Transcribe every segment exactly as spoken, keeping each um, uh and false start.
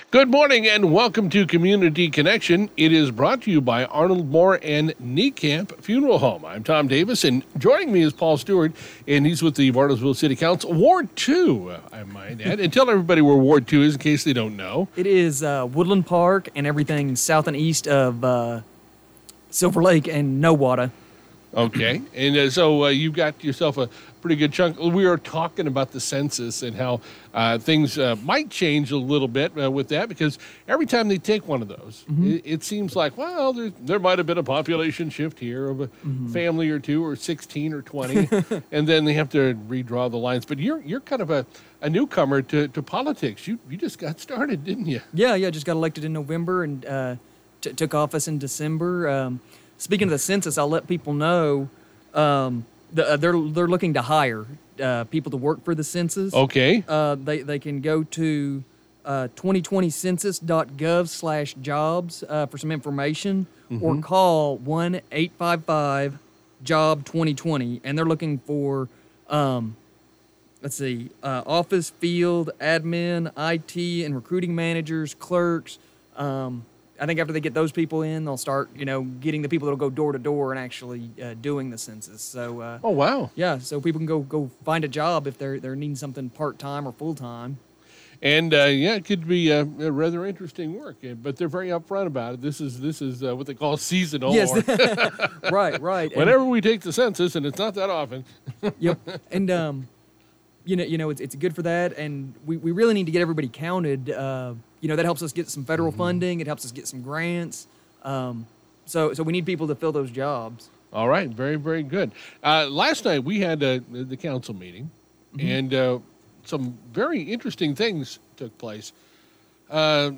Good morning and welcome to Community Connection. It is brought to you by Arnold Moore and Niekamp Funeral Home. I'm Tom Davis, and joining me is Paul Stewart, and he's with the Bartlesville City Council, Ward two, I might add. And tell everybody where Ward two is in case they don't know. It is uh, Woodland Park and everything south and east of uh, Silver Lake and Nowata. Okay, and uh, so uh, you've got yourself a pretty good chunk. We were talking about the census and how uh, things uh, might change a little bit uh, with that, because every time they take one of those, mm-hmm. it, it seems like, well, there, there might have been a population shift here of a mm-hmm. family or two or sixteen or twenty, and then they have to redraw the lines. But you're you're kind of a, a newcomer to, to politics. You you just got started, didn't you? Yeah, yeah, just got elected in November and uh, t- took office in December. Um, Speaking of the census, I'll let people know um, the, uh, they're they're looking to hire uh, people to work for the census. Okay. Uh, they they can go to uh, twenty twenty census dot gov slash jobs uh, for some information, mm-hmm. or call one eight five five job twenty twenty, and they're looking for um, let's see, uh, office, field, admin, I T, and recruiting managers, clerks. Um, I think after they get those people in, they'll start, you know, getting the people that'll go door to door and actually uh, doing the census. So, uh, oh wow, yeah, so people can go go find a job if they're they're needing something part time or full time. And uh, yeah, it could be a, a rather interesting work, but they're very upfront about it. This is this is uh, what they call seasonal. Yes, right, right. Whenever and, we take the census, and it's not that often. Yep, and um, you know, you know, it's it's good for that, and we, we really need to get everybody counted. Uh, You know, that helps us get some federal mm-hmm. funding. It helps us get some grants. Um, so so we need people to fill those jobs. All right. Very, very good. Uh, last night we had uh, the council meeting, mm-hmm. and uh, some very interesting things took place. Uh,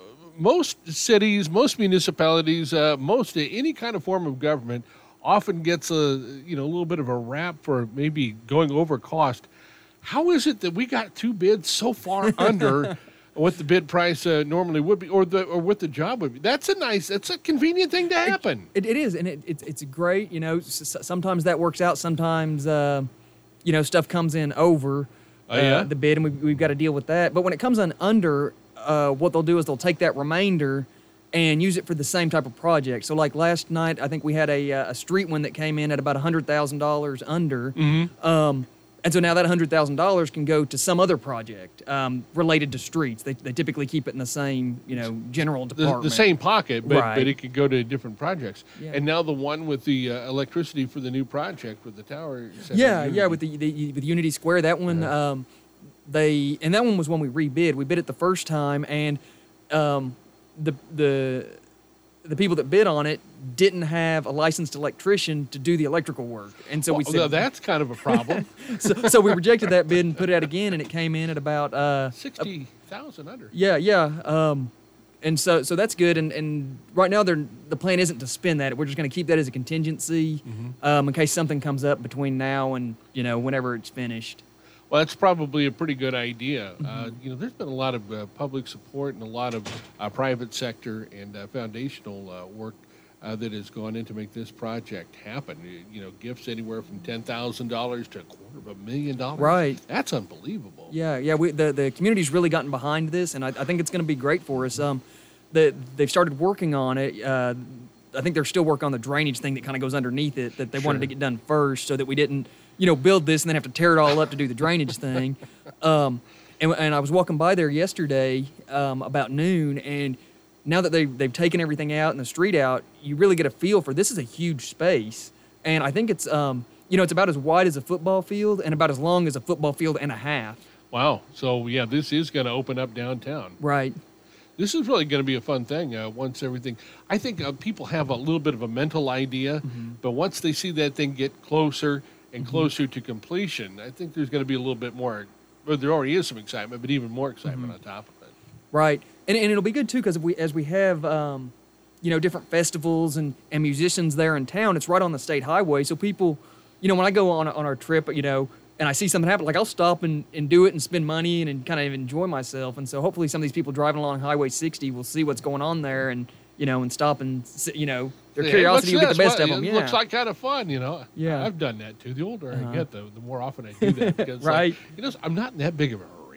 most cities, most municipalities, uh, most uh, any kind of form of government often gets a, you know, a little bit of a rap for maybe going over cost. How is it that we got two bids so far under what the bid price uh, normally would be, or the or what the job would be? That's a nice, that's a convenient thing to happen. It, it, it is, and it, it, it's great. You know, s- sometimes that works out. Sometimes, uh, you know, stuff comes in over oh, yeah? uh, the bid, and we, we've got to deal with that. But when it comes in under, uh, what they'll do is they'll take that remainder and use it for the same type of project. So, like last night, I think we had a, a street one that came in at about one hundred thousand dollars under. Mm-hmm. Um, And so now that one hundred thousand dollars can go to some other project um, related to streets. They, they typically keep it in the same, you know, general department. The, the same pocket, but, right. but it could go to different projects. Yeah. And now the one with the uh, electricity for the new project with the tower. Yeah, yeah, with the, the with Unity Square, that one, yeah. um, they and that one was one we rebid. We bid it the first time, and um, the the the people that bid on it didn't have a licensed electrician to do the electrical work. And so well, we said... Well, that's kind of a problem. so, so we rejected that bid and put it out again, and it came in at about... Uh, sixty thousand under. Yeah, yeah. Um, and so so that's good. And, and right now, they're, the plan isn't to spend that. We're just going to keep that as a contingency mm-hmm. um, in case something comes up between now and, you know, whenever it's finished. Well, that's probably a pretty good idea. Mm-hmm. Uh, you know, there's been a lot of uh, public support and a lot of uh, private sector and uh, foundational uh, work uh, that has gone in to make this project happen. You, you know, gifts anywhere from ten thousand dollars to a quarter of a million dollars. Right. That's unbelievable. Yeah, yeah. We, the, the community's really gotten behind this, and I, I think it's going to be great for us. Um, the, they've started working on it. Uh, I think they're still working on the drainage thing that kind of goes underneath it that they sure. wanted to get done first so that we didn't, you know, build this and then have to tear it all up to do the drainage thing. Um, and, and I was walking by there yesterday um, about noon, and now that they've, they've taken everything out and the street out, you really get a feel for this is a huge space. And I think it's, um, you know, it's about as wide as a football field and about as long as a football field and a half. Wow. So, yeah, this is going to open up downtown. Right. This is really going to be a fun thing uh, once everything... I think uh, people have a little bit of a mental idea, mm-hmm. but once they see that thing get closer and closer mm-hmm. to completion, I think there's going to be a little bit more... Well, there already is some excitement, but even more excitement mm-hmm. on top of it. Right. And and it'll be good, too, because we, as we have, um, you know, different festivals and, and musicians there in town, it's right on the state highway, so people... You know, when I go on on our trip, you know... and I see something happen, like I'll stop and, and do it and spend money and, and kind of enjoy myself. And so hopefully some of these people driving along Highway sixty will see what's going on there and, you know, and stop and, you know, their yeah, curiosity will get the best well, of them. It yeah. looks like kind of fun, you know. Yeah. I've done that too. The older uh-huh. I get, the, the more often I do that. Because right. Like, you know, I'm not in that big of a hurry.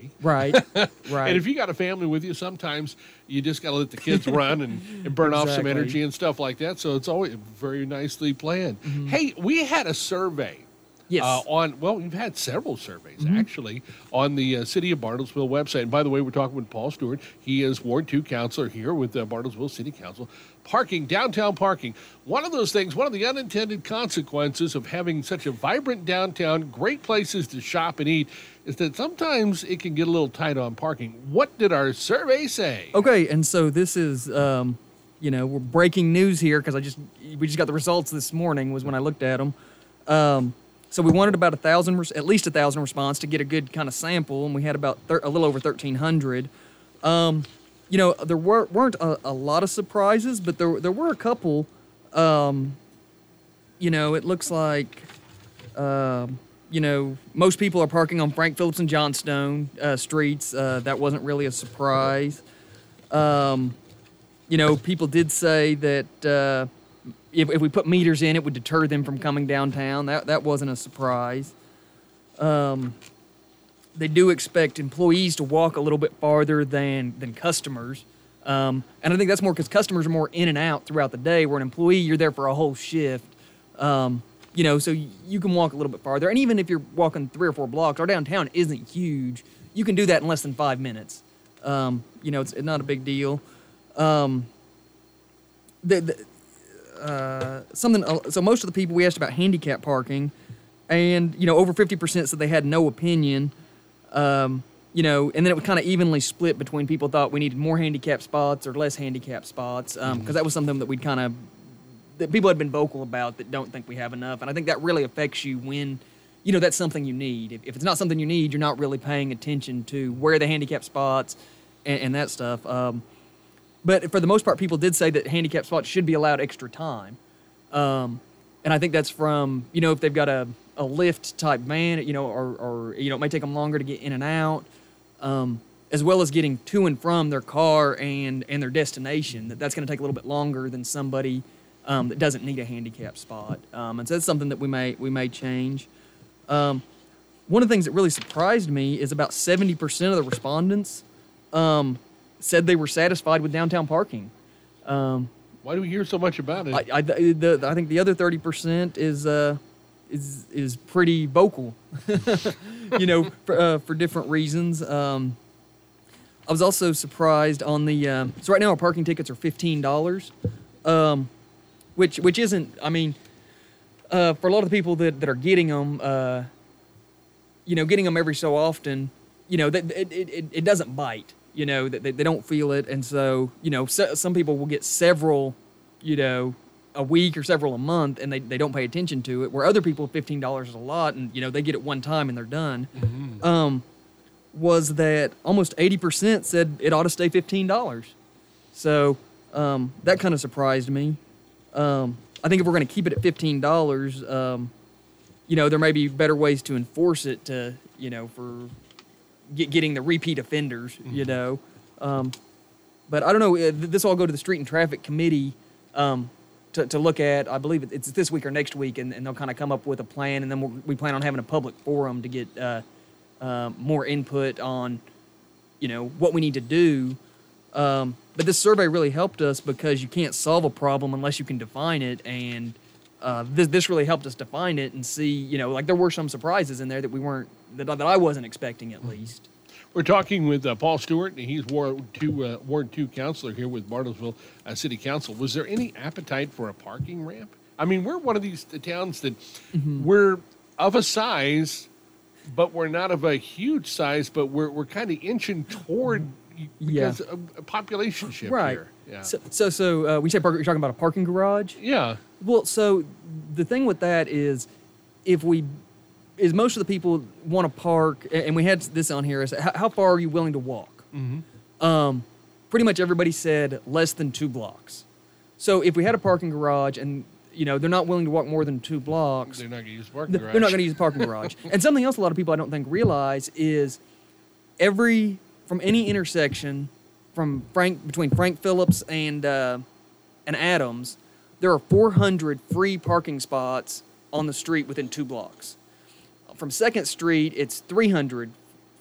free. Right, right. And if you got a family with you, sometimes you just got to let the kids run and, and burn off some Exactly. energy and stuff like that. So it's always very nicely planned. Mm-hmm. Hey, we had a survey. Yes. Uh, on well, we've had several surveys Mm-hmm. actually on the uh, City of Bartlesville website. And by the way, we're talking with Paul Stewart. He is Ward Two Councilor here with uh, Bartlesville City Council. Parking, downtown parking. One of those things, one of the unintended consequences of having such a vibrant downtown, great places to shop and eat, is that sometimes it can get a little tight on parking. What did our survey say? Okay, and so this is, um, you know, we're breaking news here because I just we just got the results this morning. Was when I looked at them. Um, so we wanted about a thousand, res- at least a thousand response to get a good kind of sample, and we had about thir- a little over thirteen hundred. Um, you know, there were weren't a, a lot of surprises, but there there were a couple. Um, you know, it looks like. Um, You know, most people are parking on Frank Phillips and Johnstone uh, streets. Uh, that wasn't really a surprise. Um, you know, people did say that uh, if, if we put meters in, it would deter them from coming downtown. That that wasn't a surprise. Um, they do expect employees to walk a little bit farther than than customers, um, and I think that's more because customers are more in and out throughout the day. Where an employee, you're there for a whole shift. Um, You know, so you can walk a little bit farther. And even if you're walking three or four blocks, our downtown isn't huge. You can do that in less than five minutes. Um, you know, it's, it's not a big deal. Um, the, the, uh, something. Uh, so most of the people we asked about handicap parking, and you know, over fifty percent said they had no opinion. Um, you know, and then it was kind of evenly split between people thought we needed more handicap spots or less handicap spots, because um, that was something that we'd kind of that people had been vocal about that don't think we have enough. And I think that really affects you when, you know, that's something you need. If, if it's not something you need, you're not really paying attention to where are the handicap spots and, and that stuff. Um, but for the most part, people did say that handicap spots should be allowed extra time. Um, and I think that's from, you know, if they've got a, a lift type van, you know, or, or, you know, it may take them longer to get in and out, um, as well as getting to and from their car and, and their destination, that that's going to take a little bit longer than somebody Um, that doesn't need a handicap spot, um, and so that's something that we may we may change. Um, one of the things that really surprised me is about seventy percent of the respondents um, said they were satisfied with downtown parking. Um, Why do we hear so much about it? I, I, the, I think the other thirty percent is uh, is is pretty vocal, you know, for, uh, for different reasons. Um, I was also surprised on the uh, so right now our parking tickets are fifteen dollars. Um, Which which isn't, I mean, uh, for a lot of the people that, that are getting them, uh, you know, getting them every so often, you know, that it, it, it doesn't bite, you know, that they, they don't feel it. And so, you know, so, some people will get several, you know, a week or several a month and they, they don't pay attention to it, where other people, fifteen dollars is a lot and, you know, they get it one time and they're done. Mm-hmm. Um, was that almost eighty percent said it ought to stay fifteen dollars. So um, that kind of surprised me. Um, I think if we're going to keep it at fifteen dollars, um, you know, there may be better ways to enforce it to, you know, for get, getting the repeat offenders, mm-hmm. you know. Um, but I don't know, this will all go to the Street and Traffic Committee um, to, to look at. I believe it's this week or next week, and, and they'll kind of come up with a plan, and then we'll, we plan on having a public forum to get uh, uh, more input on, you know, what we need to do. Um, but this survey really helped us because you can't solve a problem unless you can define it, and uh, this this really helped us define it and see, you know, like there were some surprises in there that we weren't that, that I wasn't expecting at least. We're talking with uh, Paul Stewart, and he's Ward Two uh, Ward Two Councilor here with Bartlesville uh, City Council. Was there any appetite for a parking ramp? I mean, we're one of these towns that mm-hmm. we're of a size, but we're not of a huge size, but we're we're kind of inching toward. Because yeah. a, a population shift right. here. Yeah. So, so, so uh, we say park, you're talking about a parking garage? Yeah. Well, so the thing with that is, if we, is most of the people want to park, and we had this on here, is how, how far are you willing to walk? Mm-hmm. Um, pretty much everybody said less than two blocks. So if we had a parking garage and, you know, they're not willing to walk more than two blocks. They're not going to use the parking garage. They're not going to use the parking garage. And something else a lot of people I don't think realize is every... from any intersection, from Frank between Frank Phillips and uh, and Adams, there are four hundred free parking spots on the street within two blocks. From Second Street, it's three hundred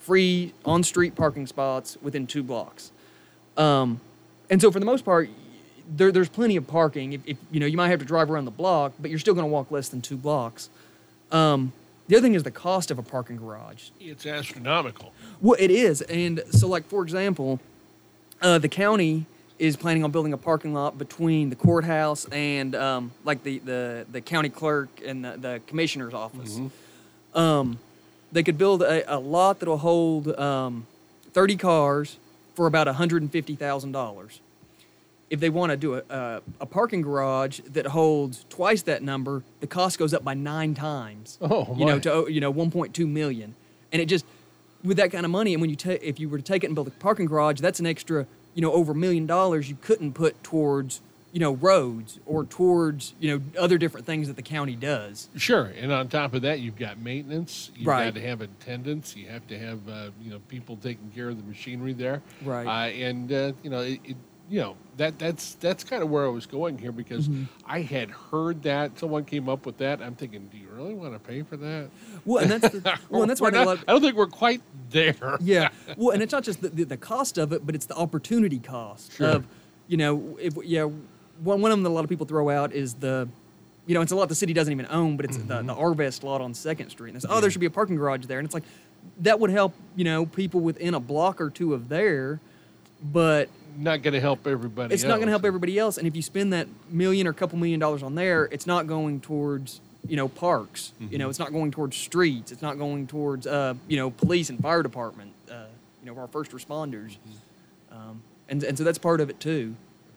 free on-street parking spots within two blocks. Um, and so for the most part, there, there's plenty of parking. If, if you know, you might have to drive around the block, but you're still going to walk less than two blocks. Um, the other thing is the cost of a parking garage. It's astronomical. Well, it is. And so, like, for example, uh, the county is planning on building a parking lot between the courthouse and, um, like, the, the, the county clerk and the, the commissioner's office. Mm-hmm. Um, they could build a, a lot that will hold um, thirty cars for about one hundred fifty thousand dollars. If they want to do a, a, a parking garage that holds twice that number, the cost goes up by nine times. Oh, you my. know, to you know, one point two million. And it just, with that kind of money, and when you ta- if you were to take it and build a parking garage, that's an extra, you know, over a million dollars you couldn't put towards, you know, roads or towards, you know, other different things that the county does. Sure, and on top of that, you've got maintenance. You've Right. got to have attendants. You have to have, uh, you know, people taking care of the machinery there. Right. Uh, and uh, you know, it, it, you know that that's that's kind of where I was going here because Mm-hmm. I had heard that someone came up with that. I'm thinking, do you really want to pay for that? Well, and that's the, well, and that's why We're I think a not- lot. I don't think we're quite there. Yeah. Well, and it's not just the, the, the cost of it, but it's the opportunity cost Sure. of, you know, if yeah, one one of them that a lot of people throw out is the, you know, it's a lot the city doesn't even own, but it's the, the Arvest lot on Second Street. And it's, oh, there should be a parking garage there, and it's like that would help, you know, people within a block or two of there, but Not going to help everybody. it's not going to else. help everybody else. And if you spend that million or a couple million dollars on there, it's not going towards, you know, parks. You know, it's not going towards streets. It's not going towards, uh, you know, police and fire department. Uh, you know, our first responders. Um, and and so that's part of it too.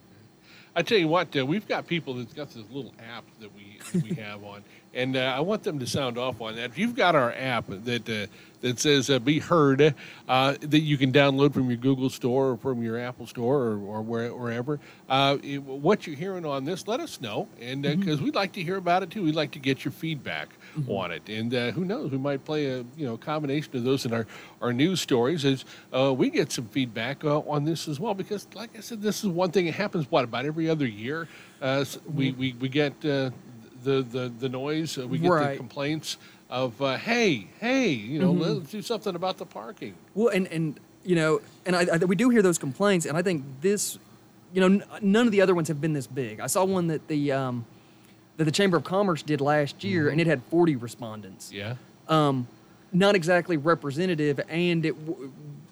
I tell you what, uh, we've got people that's got this little app that we we have on, and uh, I want them to sound off on that. If you've got our app that uh, that says uh, "Be Heard," uh, that you can download from your Google Store or from your Apple Store or, or where, wherever, uh, it, what you're hearing on this, let us know, and because uh, we'd like to hear about it too. We'd like to get your feedback mm-hmm. on it, and uh, who knows, we might play a you know combination of those in our, our news stories as uh, we get some feedback uh, on this as well. Because, like I said, this is one thing that happens what about every other year. Uh, we, we we get uh, the the the noise. Uh, we get Right. the complaints of uh, hey hey you know Mhm. let's do something about the parking. Well, and and you know, and I, I we do hear those complaints, and I think this, you know, n- none of the other ones have been this big. I saw one that the um, that the Chamber of Commerce did last year, Mhm. and it had forty respondents. Yeah. Um, not exactly representative, and it, w-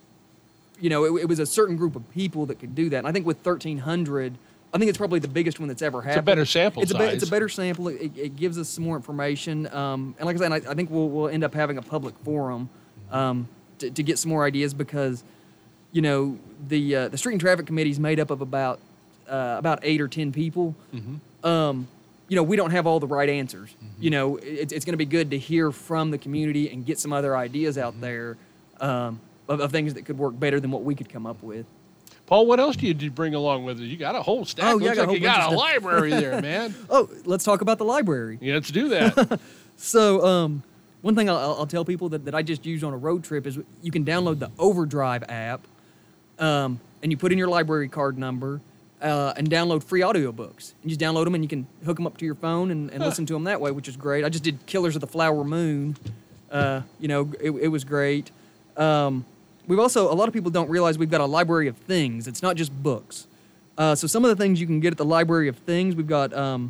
you know, it, it was a certain group of people that could do that. And I think with thirteen hundred, I think it's probably the biggest one that's ever happened. It's a better sample it's a size. Be, it's a better sample. It, it gives us some more information. Um, and like I said, I, I think we'll we'll end up having a public forum um, to, to get some more ideas because, you know, the uh, the Street and Traffic Committee is made up of about uh, about eight or ten people. Mm-hmm. Um, you know, we don't have all the right answers. Mm-hmm. You know, it, it's going to be good to hear from the community and get some other ideas out Mm-hmm. there um, of, of things that could work better than what we could come up with. Paul, what else do you did bring along with you? You got a whole stack. Oh, yeah, I Looks got a like whole you got bunch a of stuff. library there, man. Oh, let's talk about the library. Yeah, let's do that. So, um, one thing I'll, I'll I'll tell people that, that I just used on a road trip is you can download the Overdrive app, um, and you put in your library card number, uh, and download free audiobooks. You just download them, and you can hook them up to your phone and, and listen to them that way, which is great. I just did Killers of the Flower Moon. Uh, you know, it, it was great. Um, we've also, a lot of people don't realize we've got a library of things. It's not just books. Uh, so some of the things you can get at the library of things, we've got um,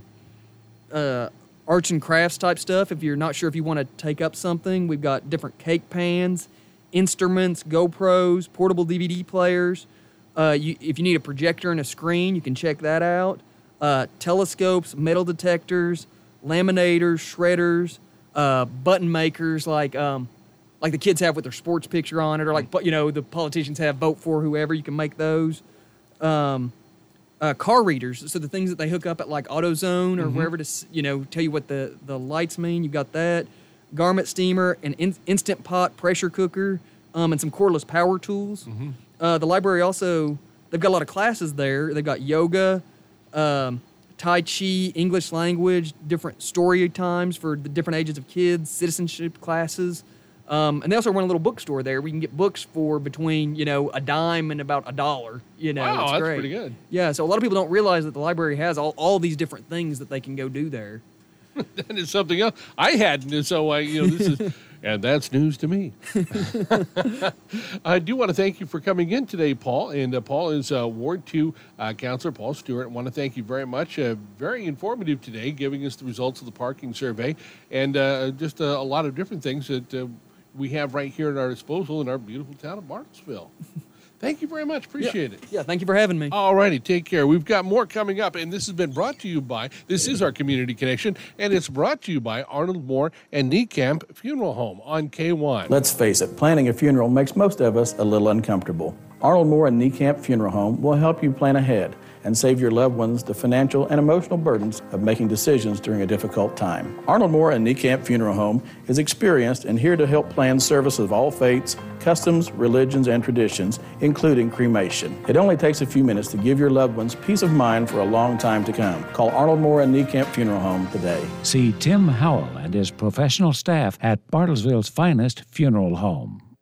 uh, arts and crafts type stuff. If you're not sure if you want to take up something, we've got different cake pans, instruments, GoPros, portable D V D players. Uh, you, if you need a projector and a screen, you can check that out. Uh, telescopes, metal detectors, laminators, shredders, uh, button makers like um, like the kids have with their sports picture on it, or like you know the politicians have vote for whoever. You can make those. Um, uh, car readers, so the things that they hook up at like AutoZone or Mhm. wherever to s- you know tell you what the, the lights mean. You got that. Garment steamer, an in- instant pot pressure cooker, um, and some cordless power tools. Mm-hmm. Uh, the library also, they've got a lot of classes there. They've got yoga, um, Tai Chi, English language, different story times for the different ages of kids, citizenship classes. Um, and they also run a little bookstore there where you can get books for between, you know, a dime and about a dollar. You know, Wow, it's that's great. pretty good. Yeah, so a lot of people don't realize that the library has all, all these different things that they can go do there. That is something else I hadn't. And so I, you know, this is, And that's news to me. I do want to thank you for coming in today, Paul. And uh, Paul is uh, Ward two uh, Councilor Paul Stewart. I want to thank you very much. Uh, very informative today, giving us the results of the parking survey and uh, just uh, a lot of different things that uh, we have right here at our disposal in our beautiful town of Bartlesville. Thank you very much. Appreciate yeah. it. Yeah, thank you for having me. All righty, take care. We've got more coming up, and this has been brought to you by, this is our Community Connection, and it's brought to you by Arnold Moore and Niekamp Funeral Home on K one. Let's face it, planning a funeral makes most of us a little uncomfortable. Arnold Moore and Niekamp Funeral Home will help you plan ahead and save your loved ones the financial and emotional burdens of making decisions during a difficult time. Arnold Moore and Niekamp Funeral Home is experienced and here to help plan services of all faiths, customs, religions, and traditions, including cremation. It only takes a few minutes to give your loved ones peace of mind for a long time to come. Call Arnold Moore and Niekamp Funeral Home today. See Tim Howell and his professional staff at Bartlesville's finest funeral home.